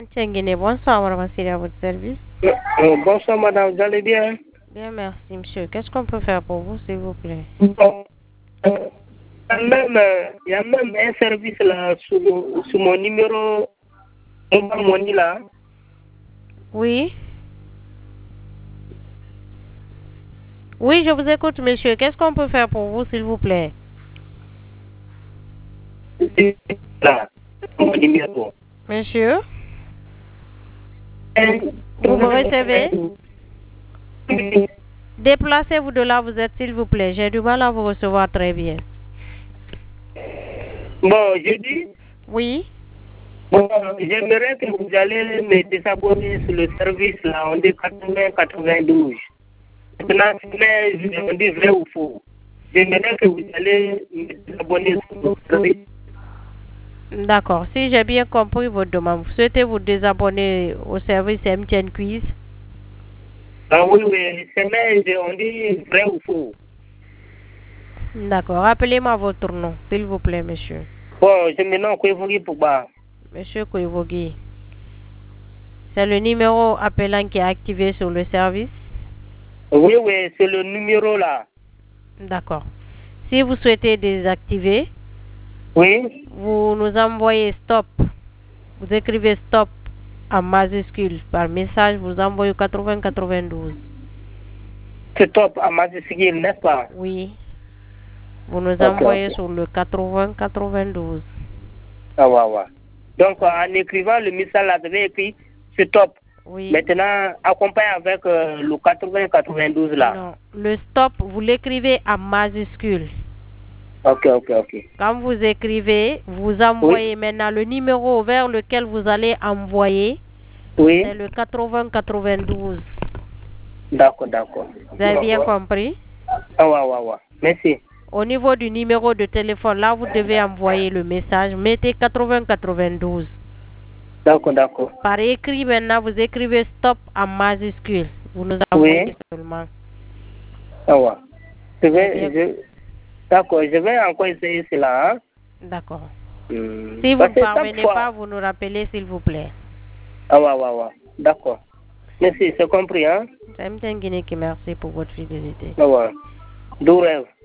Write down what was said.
Tchenguene, bonsoir, madame Vassili, à votre service. Bonsoir madame, vous allez bien? Bien, merci monsieur. Qu'est-ce qu'on peut faire pour vous, s'il vous plaît? Bon, il y a même un service là sous mon numéro Mobile Money là. Oui. Oui, je vous écoute, monsieur. Qu'est-ce qu'on peut faire pour vous, s'il vous plaît? Là, mon numéro. Monsieur, vous me recevez? Déplacez-vous de là, vous êtes, s'il vous plaît. J'ai du mal à vous recevoir très bien. Bon, je dis, Oui. bon, j'aimerais que vous allez me désabonner sur le service là, on dit 80-92. Maintenant, on dit vrai ou faux. J'aimerais que vous allez me désabonner sur le service. D'accord. Si j'ai bien compris votre demande, vous souhaitez vous désabonner au service MTN Quiz? Ah oui, oui, c'est on dit vrai ou faux. D'accord. Rappelez-moi votre nom, s'il vous plaît, monsieur. Bon, je me nomme Kouévougui Pouba. Monsieur Koivogi. C'est le numéro appelant qui est activé sur le service? Oui, oui, c'est le numéro là. D'accord. Si vous souhaitez désactiver, Oui. vous nous envoyez stop. Vous écrivez stop en majuscule par message, vous envoyez 80-92. C'est top à majuscule, n'est-ce pas? Oui. Vous nous Ok, envoyez ok. sur le 80-92. Ah, ouais, ouais. Donc, en écrivant le message là, vous avez écrit c'est top. Oui. Maintenant, accompagne avec le 80-92 là. Non. Le stop, vous l'écrivez en majuscule. Ok, ok, ok. Quand vous écrivez, vous envoyez maintenant le numéro vers lequel vous allez envoyer. Oui. C'est le 80-92. D'accord, d'accord. Vous avez bien compris? Ah, ouais, ouais, ouais. Merci. Au niveau du numéro de téléphone, là, vous devez envoyer le message. Mettez 80-92. D'accord, d'accord. Par écrit, maintenant, vous écrivez stop en majuscule. Vous nous envoyez Oui. seulement. Ah, ouais. D'accord, je vais encore essayer cela. Hein? D'accord. Si vous Parce ne que chaque parvenez fois... pas, vous nous rappelez, s'il vous plaît. Ah, ouais, ouais, ouais. D'accord. Merci, c'est compris, hein? C'est MTN Guinée qui merci pour votre fidélité. Ah, ouais. D'où rêve.